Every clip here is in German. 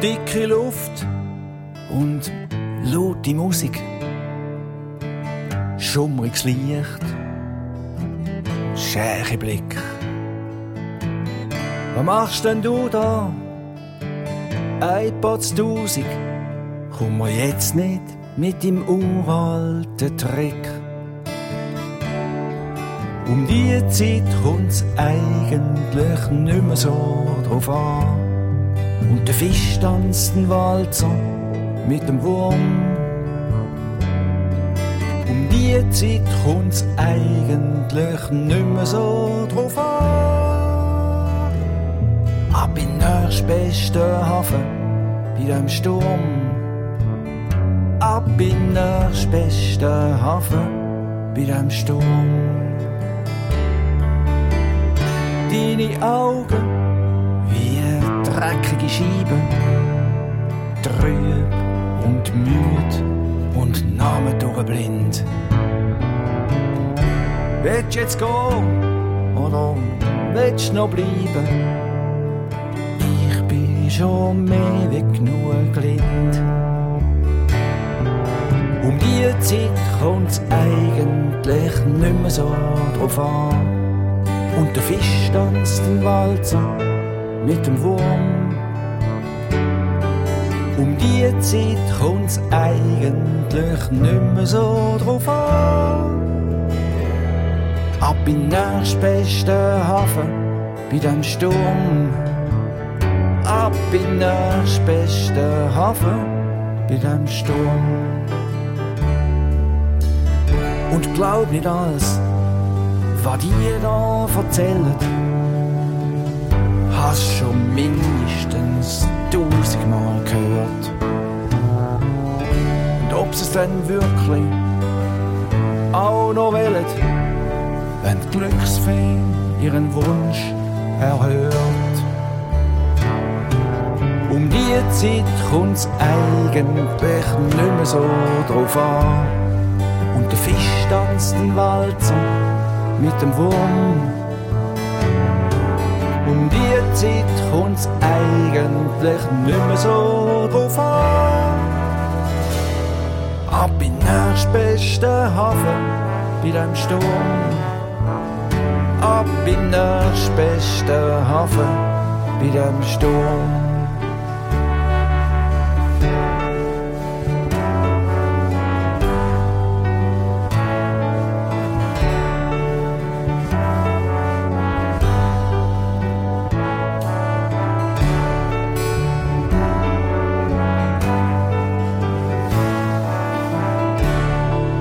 dicke Luft und laute Musik. Schummriges Licht, schäche Blick. Was machst denn du da? iPods 1000, komm mir jetzt nicht mit dem uralten Trick. Um die Zeit kommt's eigentlich nicht mehr so drauf an. Und der Fisch tanzt den Walzer mit dem Wurm. Um die Zeit kommt's eigentlich nicht mehr so drauf an. Ab in den nächstbesten Hafen bei dem Sturm. Ab in den nächstbesten Hafen bei dem Sturm. Deine Augen wie dreckige Scheiben, trüb und müd und Namen durchblind. Willst du jetzt gehen oder willst du noch bleiben? Ich bin schon mehr wie genug blind. Um die Zeit kommt's eigentlich nicht mehr so drauf an. Und der Fisch tanzt den Walzer mit dem Wurm. Um die Zeit kommt's eigentlich nicht mehr so drauf an. Ab in den nächstbesten Hafen bei dem Sturm. Ab in den nächstbesten Hafen bei dem Sturm. Und glaub nicht alles, was dir da erzählen, hast schon mindestens 1000-mal gehört. Und ob sie es dann wirklich auch noch wollen, wenn die Glücksfee ihren Wunsch erhört. Um die Zeit kommt's eigentlich nicht mehr so drauf an. Und der Fisch tanzt den Walzer mit dem Wurm. Um die Zeit kommt's eigentlich nicht mehr so drauf an. Ab in den nächstbesten Hafen bei dem Sturm. Ab in den nächstbesten Hafen bei dem Sturm.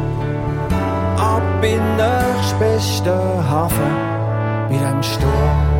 Beste Hafen mit einem Sturm.